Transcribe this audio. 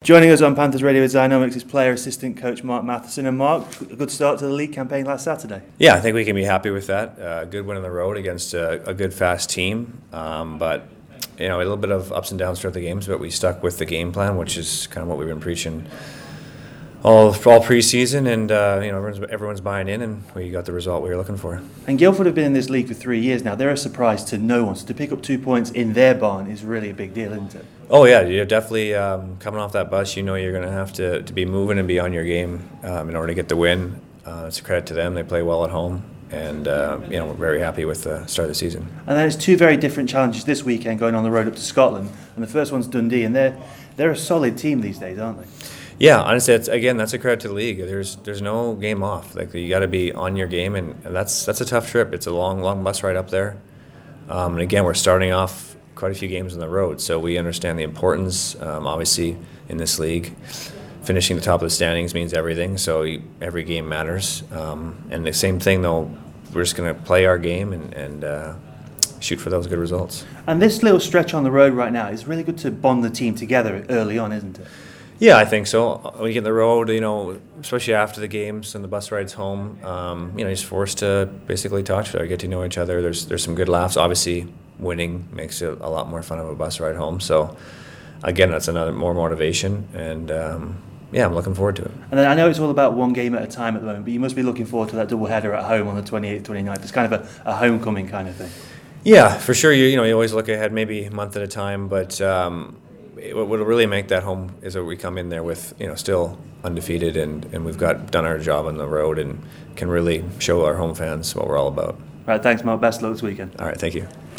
Joining us on Panthers Radio with Zynomics is player assistant coach Mark Matheson. And Mark, a good start to the league campaign last Saturday. Yeah, I think we can be happy with that. A good win on the road against a good, fast team. But a little bit of ups and downs throughout the games, but we stuck with the game plan, which is kind of what we've been preaching all preseason, and everyone's buying in, and we got the result we were looking for. And Guildford have been in this league for 3 years now. They're a surprise to no one. So to pick up 2 points in their barn is really a big deal, isn't it? Oh yeah, you're definitely coming off that bus. You're going to have to be moving and be on your game in order to get the win. It's a credit to them. They play well at home, and we're very happy with the start of the season. And then there's two very different challenges this weekend going on the road up to Scotland. And the first one's Dundee, and they're a solid team these days, aren't they? Yeah, honestly, that's a credit to the league. There's no game off. Like, you got to be on your game, and that's a tough trip. It's a long bus ride up there. And again, we're starting off quite a few games on the road, so we understand the importance. Obviously, in this league, finishing the top of the standings means everything. So every game matters. And the same thing, though, we're just going to play our game and shoot for those good results. And this little stretch on the road right now is really good to bond the team together early on, isn't it? Yeah, I think so. When you get on the road, especially after the games and the bus rides home, you're just forced to basically talk to each other, get to know each other. There's some good laughs. Obviously, winning makes it a lot more fun of a bus ride home. So, again, that's another more motivation, and I'm looking forward to it. And then I know it's all about one game at a time at the moment, but you must be looking forward to that doubleheader at home on the 28th, 29th. It's kind of a homecoming kind of thing. Yeah, for sure. You always look ahead, maybe a month at a time, but what will really make that home is that we come in there with still undefeated, and we've done our job on the road and can really show our home fans what we're all about. Right, thanks, Mark. Best of luck this weekend. All right, thank you.